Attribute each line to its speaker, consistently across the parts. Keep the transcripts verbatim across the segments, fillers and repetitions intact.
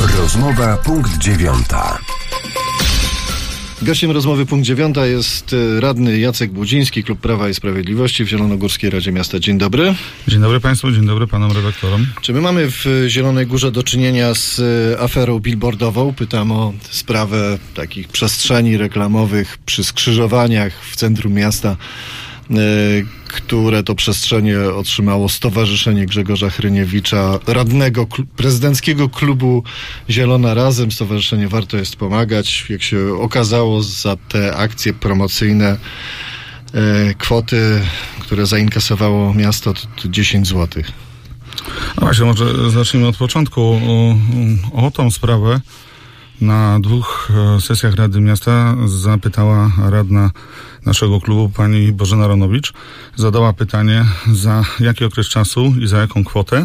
Speaker 1: Rozmowa punkt dziewiąta.
Speaker 2: Gościem rozmowy punkt dziewiąta jest radny Jacek Budziński, Klub Prawa i Sprawiedliwości w Zielonogórskiej Radzie Miasta. Dzień dobry.
Speaker 3: Dzień dobry Państwu, dzień dobry Panom redaktorom.
Speaker 2: Czy my mamy w Zielonej Górze do czynienia z aferą billboardową? Pytam o sprawę takich przestrzeni reklamowych przy skrzyżowaniach w centrum miasta, które to przestrzenie otrzymało Stowarzyszenie Grzegorza Hryniewicza, radnego kl- prezydenckiego klubu Zielona Razem. Stowarzyszenie Warto Jest Pomagać. Jak się okazało, za te akcje promocyjne e, kwoty, które zainkasowało miasto, to, to dziesięć złotych.
Speaker 3: No właśnie, może zacznijmy od początku. O, o, o tą sprawę na dwóch sesjach Rady Miasta zapytała radna naszego klubu, pani Bożena Ronowicz. Zadała pytanie, za jaki okres czasu i za jaką kwotę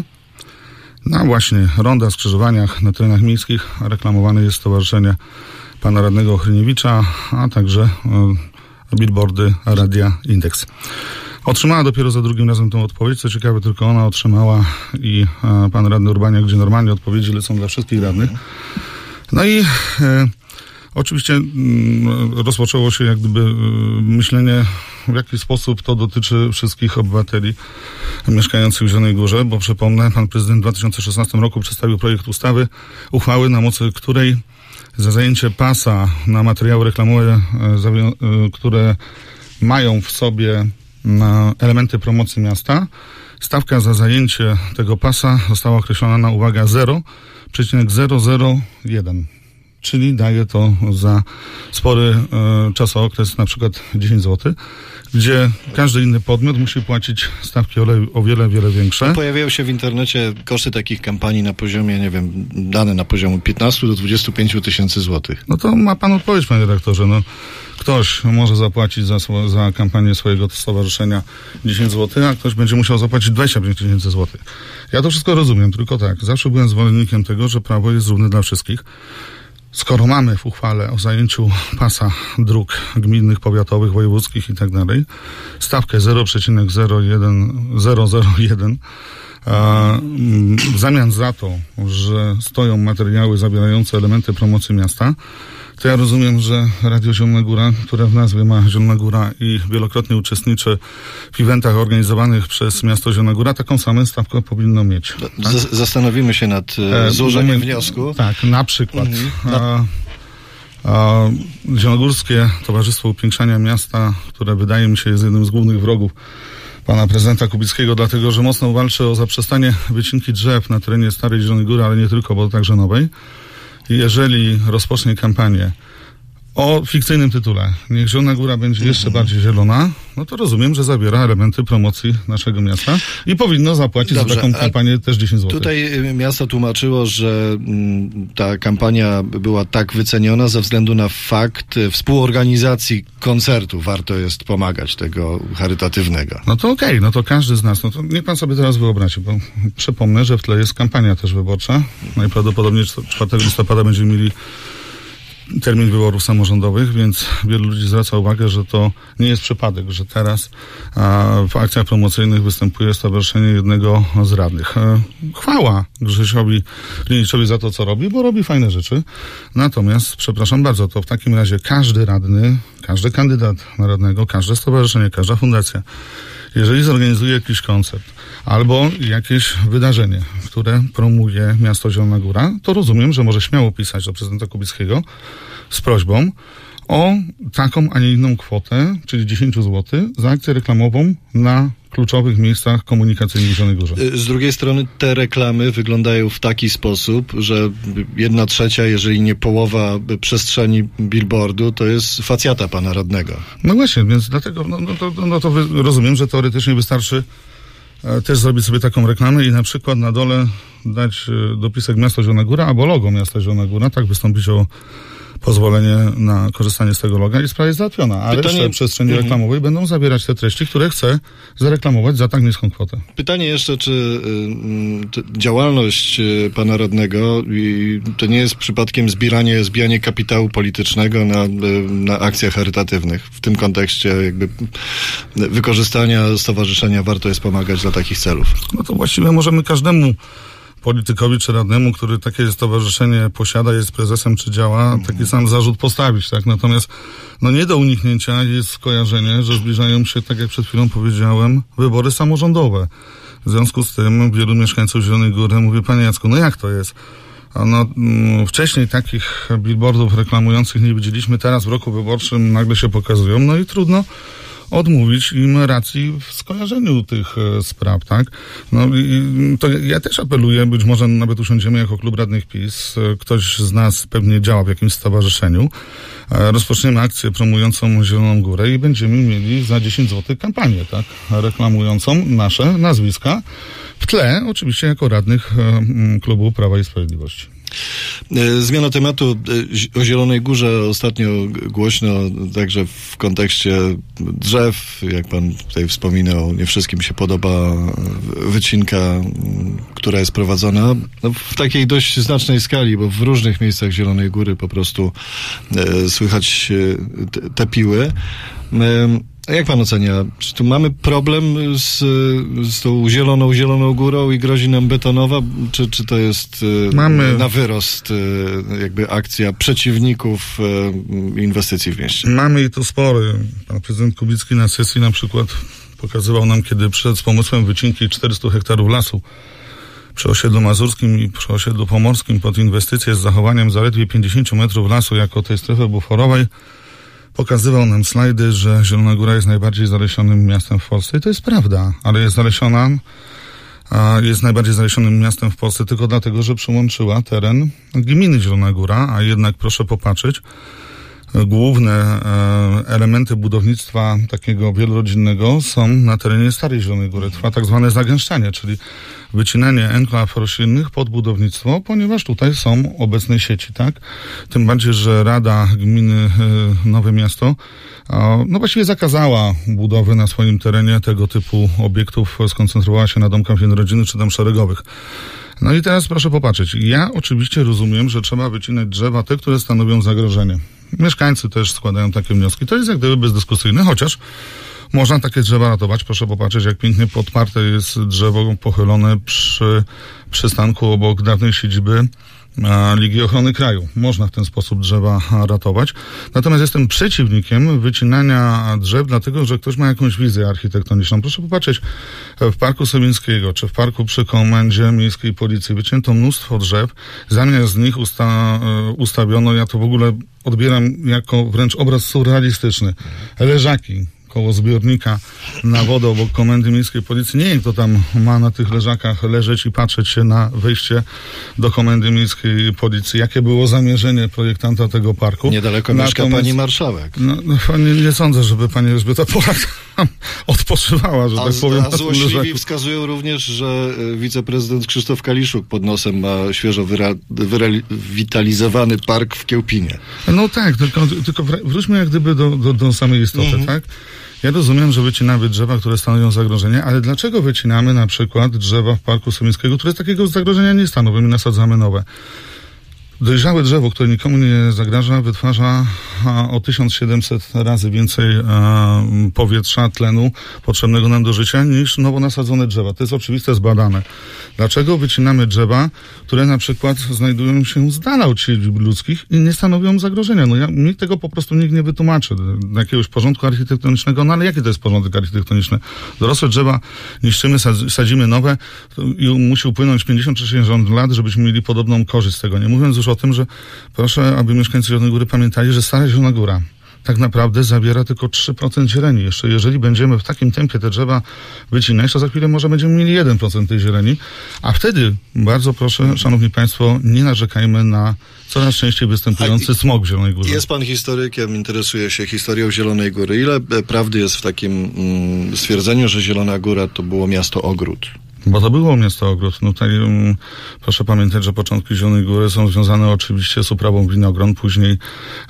Speaker 3: na właśnie ronda, skrzyżowaniach na terenach miejskich reklamowane jest stowarzyszenie pana radnego Hryniewicza, a także e, billboardy Radia Indeks. Otrzymała dopiero za drugim razem tę odpowiedź. Co ciekawe, tylko ona otrzymała i e, pan radny Urbaniak, gdzie normalnie odpowiedzi lecą dla wszystkich radnych. No i e, oczywiście mm, rozpoczęło się jak gdyby y, myślenie, w jaki sposób to dotyczy wszystkich obywateli mieszkających w Zielonej Górze, bo przypomnę, pan prezydent w dwa tysiące szesnastym roku przedstawił projekt ustawy, uchwały, na mocy której za zajęcie pasa na materiały reklamowe, y, zawią- y, które mają w sobie y, elementy promocji miasta, stawka za zajęcie tego pasa została określona na, uwaga, zero przecinek zero zero jeden. Czyli daje to za spory e, czasookres, na przykład dziesięć złotych, gdzie każdy inny podmiot musi płacić stawki o, le, o wiele, wiele większe.
Speaker 2: Pojawiają się w internecie koszty takich kampanii na poziomie, nie wiem, dane na poziomie piętnaście do dwudziestu pięciu tysięcy złotych.
Speaker 3: No to ma pan odpowiedź, panie redaktorze. No, ktoś może zapłacić za, za kampanię swojego stowarzyszenia dziesięć złotych, a ktoś będzie musiał zapłacić dwadzieścia pięć tysięcy złotych. Ja to wszystko rozumiem, tylko tak, zawsze byłem zwolennikiem tego, że prawo jest równe dla wszystkich. Skoro mamy w uchwale o zajęciu pasa dróg gminnych, powiatowych, wojewódzkich i tak dalej stawkę zero przecinek zero zero jeden, a w zamian za to, że stoją materiały zawierające elementy promocji miasta, to ja rozumiem, że Radio Zielona Góra, które w nazwie ma Zielona Góra i wielokrotnie uczestniczy w eventach organizowanych przez miasto Zielona Góra, taką samą stawkę powinno mieć. Tak?
Speaker 2: Z- zastanowimy się nad e, złożeniem e, wniosku.
Speaker 3: Tak, na przykład. Mhm.
Speaker 2: Na...
Speaker 3: A, a Zielonogórskie Towarzystwo Upiększania Miasta, które wydaje mi się jest jednym z głównych wrogów pana prezydenta Kubickiego, dlatego że mocno walczy o zaprzestanie wycinki drzew na terenie Starej Zielonej Góry, ale nie tylko, bo także Nowej. Jeżeli rozpocznie kampanię o fikcyjnym tytule Niech Zielona Góra będzie jeszcze bardziej zielona, no to rozumiem, że zawiera elementy promocji naszego miasta i powinno zapłacić Dobrze, za taką kampanię też dziesięć złotych.
Speaker 2: Tutaj miasto tłumaczyło, że ta kampania była tak wyceniona ze względu na fakt współorganizacji koncertu Warto Jest Pomagać, tego charytatywnego.
Speaker 3: No to okej, okay, no to każdy z nas, no to niech pan sobie teraz wyobrazi, bo przypomnę, że w tle jest kampania też wyborcza. Najprawdopodobniej czwartego listopada będziemy mieli termin wyborów samorządowych, więc wielu ludzi zwraca uwagę, że to nie jest przypadek, że teraz a, w akcjach promocyjnych występuje stowarzyszenie jednego z radnych. E, chwała Grzesiowi Hryniewiczowi za to, co robi, bo robi fajne rzeczy. Natomiast, przepraszam bardzo, to w takim razie każdy radny, każdy kandydat na radnego, każde stowarzyszenie, każda fundacja, jeżeli zorganizuje jakiś koncert albo jakieś wydarzenie, które promuje miasto Zielona Góra, to rozumiem, że może śmiało pisać do prezydenta Kubickiego z prośbą o taką, a nie inną kwotę, czyli dziesięć złotych za akcję reklamową na kluczowych miejscach komunikacyjnych w Zielonej Górze.
Speaker 2: Z drugiej strony te reklamy wyglądają w taki sposób, że jedna trzecia, jeżeli nie połowa przestrzeni billboardu, to jest facjata pana radnego.
Speaker 3: No właśnie, więc dlatego no, no to, no to rozumiem, że teoretycznie wystarczy e, też zrobić sobie taką reklamę i na przykład na dole dać e, dopisek Miasto Zielona Góra albo logo Miasta Zielona Góra, tak wystąpić o pozwolenie na korzystanie z tego loga i sprawa jest załatwiona. A Pytanie... resztę przestrzeni mhm. reklamowej będą zawierać te treści, które chce zareklamować za tak niską kwotę.
Speaker 2: Pytanie jeszcze, czy y, działalność y, pana radnego y, to nie jest przypadkiem zbieranie, zbijanie kapitału politycznego na, y, na akcjach charytatywnych. W tym kontekście jakby wykorzystania stowarzyszenia Warto Jest Pomagać dla takich celów.
Speaker 3: No to właściwie możemy każdemu politykowi czy radnemu, który takie stowarzyszenie posiada, jest prezesem czy działa, taki sam zarzut postawić, tak? Natomiast no nie do uniknięcia jest skojarzenie, że zbliżają się, tak jak przed chwilą powiedziałem, wybory samorządowe. W związku z tym wielu mieszkańców Zielonej Góry mówi: panie Jacku, no jak to jest? No, m, wcześniej takich billboardów reklamujących nie widzieliśmy, teraz w roku wyborczym nagle się pokazują, no i trudno odmówić im racji w skojarzeniu tych e, spraw, tak? No i to ja też apeluję, być może nawet usiądziemy jako klub radnych PiS, e, ktoś z nas pewnie działa w jakimś stowarzyszeniu, e, rozpoczniemy akcję promującą Zieloną Górę i będziemy mieli za dziesięć złotych kampanię, tak? Reklamującą nasze nazwiska, w tle oczywiście jako radnych e, klubu Prawa i Sprawiedliwości.
Speaker 2: Zmiana tematu. O Zielonej Górze ostatnio głośno także w kontekście drzew, jak pan tutaj wspominał, nie wszystkim się podoba wycinka, która jest prowadzona no, w takiej dość znacznej skali, bo w różnych miejscach Zielonej Góry po prostu e, słychać te, te piły. E, A jak pan ocenia? Czy tu mamy problem z, z tą zieloną, zieloną górą i grozi nam betonowa? Czy, czy to jest mamy, na wyrost jakby akcja przeciwników inwestycji w mieście?
Speaker 3: Mamy i to spory. Pan prezydent Kubicki na sesji na przykład pokazywał nam, kiedy przyszedł z pomysłem wycinki czterystu hektarów lasu przy osiedlu mazurskim i przy osiedlu pomorskim pod inwestycje z zachowaniem zaledwie pięćdziesięciu metrów lasu jako tej strefy buforowej. Pokazywał nam slajdy, że Zielona Góra jest najbardziej zalesionym miastem w Polsce i to jest prawda, ale jest zalesiona, a jest najbardziej zalesionym miastem w Polsce tylko dlatego, że przyłączyła teren gminy Zielona Góra, a jednak proszę popatrzeć, główne e, elementy budownictwa takiego wielorodzinnego są na terenie Starej Zielonej Góry. Trwa tak zwane zagęszczanie, czyli wycinanie enklaw roślinnych pod budownictwo, ponieważ tutaj są obecne sieci, tak? Tym bardziej, że Rada Gminy e, Nowe Miasto e, no właściwie zakazała budowy na swoim terenie tego typu obiektów, skoncentrowała się na domkach jednorodzinnych czy tam szeregowych. No i teraz proszę popatrzeć. Ja oczywiście rozumiem, że trzeba wycinać drzewa, te, które stanowią zagrożenie. Mieszkańcy też składają takie wnioski. To jest jak gdyby bezdyskusyjne, chociaż można takie drzewa ratować. Proszę popatrzeć, jak pięknie podparte jest drzewo pochylone przy przystanku obok dawnej siedziby Ligi Ochrony Kraju. Można w ten sposób drzewa ratować. Natomiast jestem przeciwnikiem wycinania drzew, dlatego że ktoś ma jakąś wizję architektoniczną. Proszę popatrzeć, w Parku Sowińskiego, czy w parku przy Komendzie Miejskiej Policji wycięto mnóstwo drzew. Zamiast z nich usta, ustawiono, ja to w ogóle odbieram jako wręcz obraz surrealistyczny, leżaki koło zbiornika na wodę obok Komendy Miejskiej Policji. Nie wiem, kto tam ma na tych leżakach leżeć i patrzeć się na wejście do Komendy Miejskiej Policji. Jakie było zamierzenie projektanta tego parku?
Speaker 2: Niedaleko Natomiast, mieszka pani marszałek.
Speaker 3: No, no nie, nie sądzę, żeby pani Elżbieta Polak odpoczywała, że
Speaker 2: a,
Speaker 3: tak powiem.
Speaker 2: A złośliwi wskazują również, że wiceprezydent Krzysztof Kaliszuk pod nosem ma świeżo wyra- wyrewitalizowany park w Kiełpinie.
Speaker 3: No tak, tylko, tylko wróćmy jak gdyby do, do, do samej istoty, mhm. tak? Ja rozumiem, że wycinamy drzewa, które stanowią zagrożenie, ale dlaczego wycinamy na przykład drzewa w Parku Sowińskiego, które takiego zagrożenia nie stanowią i nasadzamy nowe? Dojrzałe drzewo, które nikomu nie zagraża, wytwarza o tysiąc siedemset razy więcej e, powietrza, tlenu potrzebnego nam do życia niż nowo nasadzone drzewa. To jest oczywiste, zbadane. Dlaczego wycinamy drzewa, które na przykład znajdują się z dala od siedzib ludzkich i nie stanowią zagrożenia? No ja, mi tego po prostu nikt nie wytłumaczy. Do jakiegoś porządku architektonicznego, no ale jaki to jest porządek architektoniczny? Dorosłe drzewa niszczymy, sadzimy nowe i musi upłynąć pięćdziesiąt czy sześćdziesiąt lat, żebyśmy mieli podobną korzyść z tego. Nie mówiąc już o tym, że proszę, aby mieszkańcy Zielonej Góry pamiętali, że Stara Zielona Góra tak naprawdę zawiera tylko trzy procent zieleni. Jeszcze jeżeli będziemy w takim tempie te drzewa wycinać, to za chwilę może będziemy mieli jeden procent tej zieleni, a wtedy bardzo proszę, szanowni państwo, nie narzekajmy na coraz częściej występujący a, smog w Zielonej Górze.
Speaker 2: Jest pan historykiem, interesuje się historią Zielonej Góry. Ile prawdy jest w takim mm, stwierdzeniu, że Zielona Góra to było miasto ogród?
Speaker 3: Bo to było miasto ogród. No tutaj um, proszę pamiętać, że początki Zielonej Góry są związane oczywiście z uprawą winogron, później e,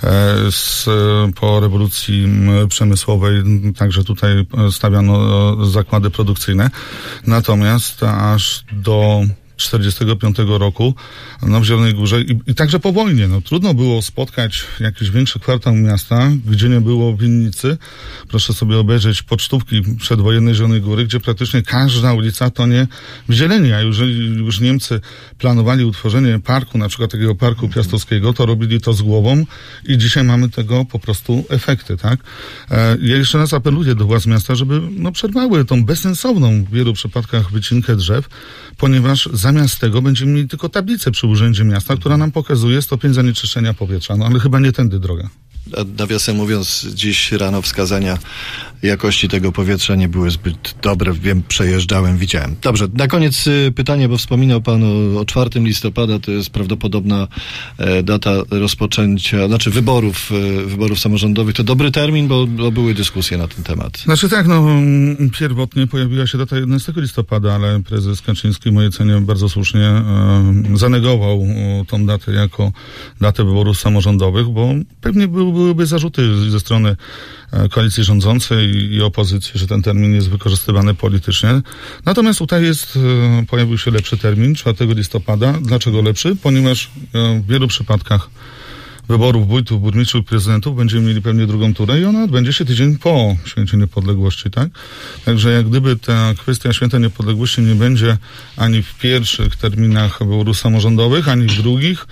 Speaker 3: z, po rewolucji m, przemysłowej także tutaj stawiano zakłady produkcyjne. Natomiast aż do czterdziestego piątego roku no, w Zielonej Górze i, i także po wojnie. No, trudno było spotkać jakiś większy kwartał miasta, gdzie nie było winnicy. Proszę sobie obejrzeć pocztówki przedwojennej Zielonej Góry, gdzie praktycznie każda ulica tonie w zieleni, a jeżeli już Niemcy planowali utworzenie parku, na przykład takiego parku piastowskiego, to robili to z głową i dzisiaj mamy tego po prostu efekty, tak? E, ja jeszcze raz apeluję do władz miasta, żeby no, przerwały tą bezsensowną w wielu przypadkach wycinkę drzew, ponieważ zamiast tego będziemy mieli tylko tablicę przy Urzędzie Miasta, która nam pokazuje stopień zanieczyszczenia powietrza. No ale chyba nie tędy droga.
Speaker 2: Nawiasem mówiąc, dziś rano wskazania jakości tego powietrza nie były zbyt dobre. Wiem, przejeżdżałem, widziałem. Dobrze, na koniec pytanie, bo wspominał pan o, o czwartego listopada, to jest prawdopodobna e, data rozpoczęcia, znaczy wyborów, e, wyborów samorządowych. To dobry termin, bo, bo były dyskusje na ten temat.
Speaker 3: Znaczy tak, no pierwotnie pojawiła się data jedenastego listopada, ale prezes Kaczyński w mojej ocenie bardzo słusznie e, zanegował e, tą datę jako datę wyborów samorządowych, bo pewnie był byłyby zarzuty ze strony koalicji rządzącej i opozycji, że ten termin jest wykorzystywany politycznie. Natomiast tutaj jest, pojawił się lepszy termin, czwartego listopada. Dlaczego lepszy? Ponieważ w wielu przypadkach wyborów wójtów, burmistrzów, prezydentów będziemy mieli pewnie drugą turę i ona odbędzie się tydzień po Święcie Niepodległości, tak? Także jak gdyby ta kwestia Święta Niepodległości nie będzie ani w pierwszych terminach wyborów samorządowych, ani w drugich,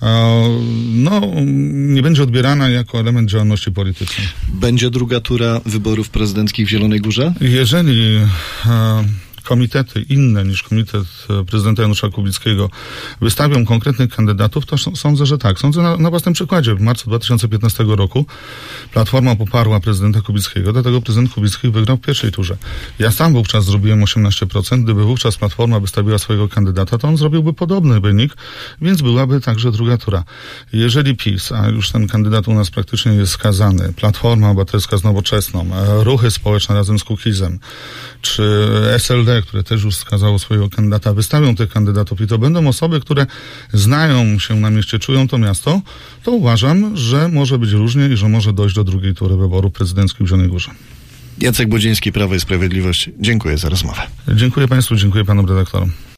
Speaker 3: no, nie będzie odbierana jako element działalności politycznej.
Speaker 2: Będzie druga tura wyborów prezydenckich w Zielonej Górze?
Speaker 3: Jeżeli e, komitety inne niż komitet prezydenta Janusza Kubickiego wystawią konkretnych kandydatów, to sądzę, że tak. Sądzę na, na własnym przykładzie. W marcu dwa tysiące piętnastego roku Platforma poparła prezydenta Kubickiego, dlatego prezydent Kubicki wygrał w pierwszej turze. Ja sam wówczas zrobiłem osiemnaście procent. Gdyby wówczas Platforma wystawiła swojego kandydata, to on zrobiłby podobny wynik, więc byłaby także druga tura. Jeżeli PiS, a już ten kandydat u nas praktycznie jest skazany, Platforma Obywatelska z Nowoczesną, ruchy społeczne razem z Kukizem, czy S L D, które też już wskazało swojego kandydata, wystawią tych kandydatów i to będą osoby, które znają się na mieście, czują to miasto, to uważam, że może być różnie i że może dojść do drugiej tury wyborów prezydenckich w Zielonej Górze.
Speaker 2: Jacek Budziński, Prawo i Sprawiedliwość. Dziękuję za rozmowę.
Speaker 3: Dziękuję Państwu, dziękuję Panom redaktorom.